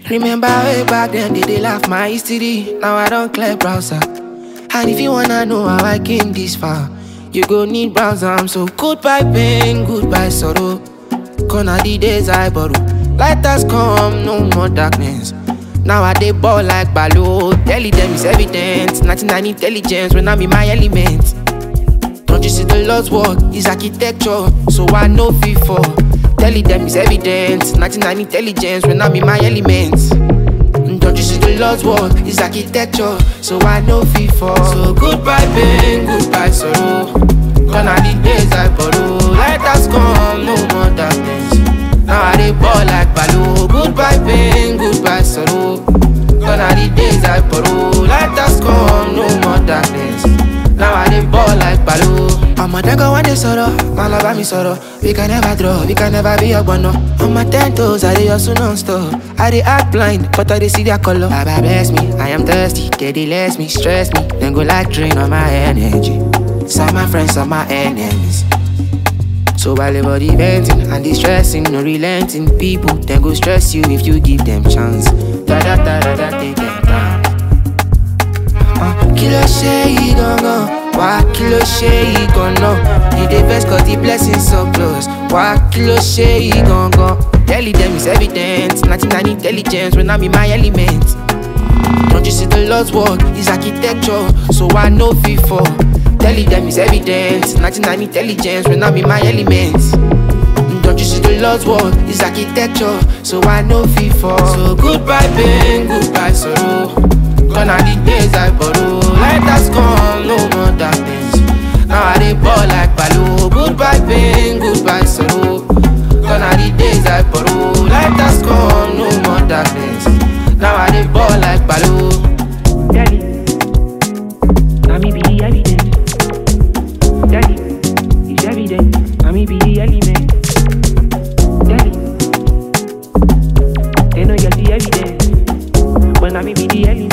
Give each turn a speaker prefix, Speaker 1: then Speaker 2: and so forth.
Speaker 1: Remember way back then, they laugh my history. Now I don't clear browser. And if you wanna know how I came this far, you go need browser. I'm so goodbye pain, goodbye sorrow. Gonna the days I borrow. Light has come, no more darkness. Now I dey ball like Balo. Telling them it's evident. 99 intelligence when I'm in my element. Don't you see the Lord's work is architecture? So I know FIFA. Telling them it's evident. 99 intelligence when I'm in my element. Don't you see the Lord's work is architecture? So I know FIFA. So goodbye pain, goodbye sorrow. Gone are the days I borrow. Light has come, no more darkness. Now I dey ball like Balo. Goodbye pain, goodbye sorrow. Gone are the days I borrow. Light has come, no more darkness. Now I dey ball like Balo. I'm a dango one day sorrow, my love and me sorrow. We can never draw, we can never be a bono. On my 10 toes, I dey hustle non-stop. I dey act blind, but I dey see their color. Baba bless me, I am thirsty. They less me, stress me, then go like drain on my energy. Some my friends, some my enemies. So while everybody venting and distressing, no relenting, people then go stress you if you give them chance. Da da da da da, take them down. Kilo shey gongo, why kilo shey gongo? You the best 'cause the blessings so close. Why kilo shey gongo? Telling them it's evident. 99 intelligence when I'm in my element. Don't you see the Lord's work is architecture? So I know FIFA. Telling them it's evident. 99 intelligence when I'm in my element. Don't you see the Lord's work is architecture? So I know FIFA. So goodbye pain, goodbye sorrow. Gone are the days I borrow. Light has come, no more darkness. Now I dey ball like Balo. Goodbye pain, goodbye sorrow. Gone are the days I borrow. Light has come, no more darkness. Now I dey ball like Balo.
Speaker 2: Daddy, now me be the evidence. Daddy, it's evident. Now me be the element. Daddy, they know you're the evidence. But now me be the element.